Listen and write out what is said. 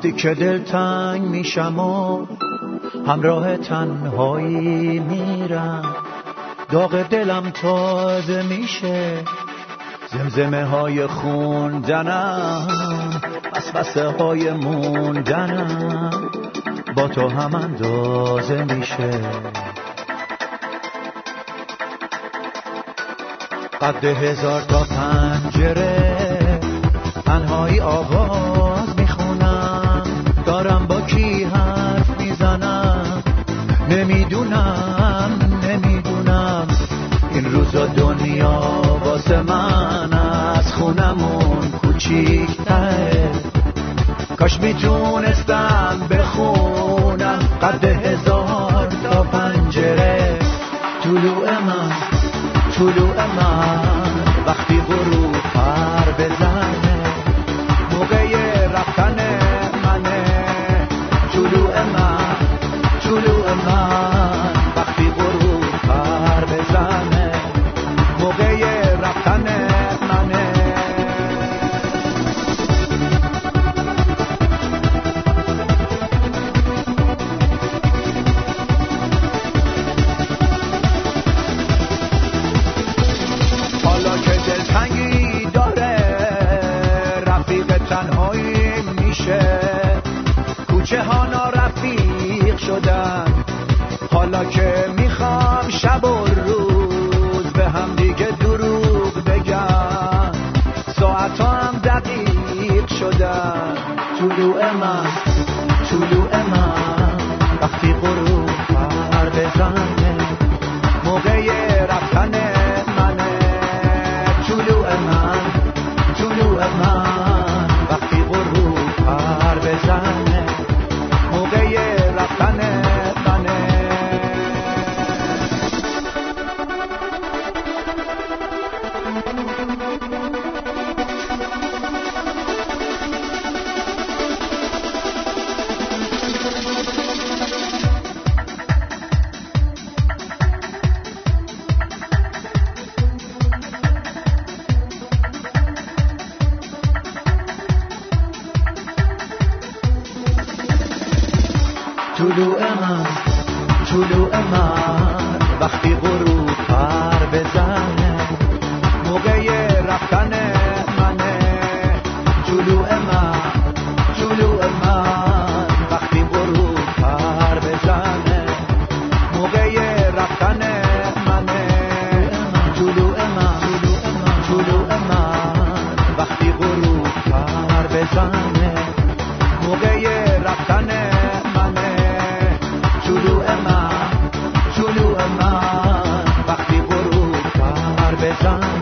وقتی که دلتنگ میشم و همراه تنهایی میرم، داغ دلم تازه میشه، زمزمه های خوندنم، وسوسه های موندنم با تو هم اندازه میشه. قد 1000 تا پنجره تنهایی آواز میخونم، دارم با کی حرف میزنم، نمیدونم این روزا دنیا واسه من از خونمون کوچیک‌تره. کاش میتونستم بخونم قد 1000 تا پنجره. طلوع من وقتی غروب پر بزنه، موقع رفتن منه. طلوع من وقتی غروب پر بزنه، موقع رفتن منه. حالا که دلتنگی داره، رفیق تنهایی میشه، کوچه ها نارفیق شدن. حالا که میخوام شب و روز به هم دیگه دروغ بگم، ساعت هم دقیق شدن. طلوع من وقتی غروب پر بزنه، موقع رفتن منه. طلوع من وقتی غروب پر بزنه، موقع رفتن منه. طلوع من وقتی غروب پر بزنه، موقع رفتن منه. طلوع من وقتی غروب پر بزنه، موقع رفتن منه. طلوع من وقتی غروب پر بزنه، موقع رفتن منه. طلوع من وقتی غروب پر بزنه.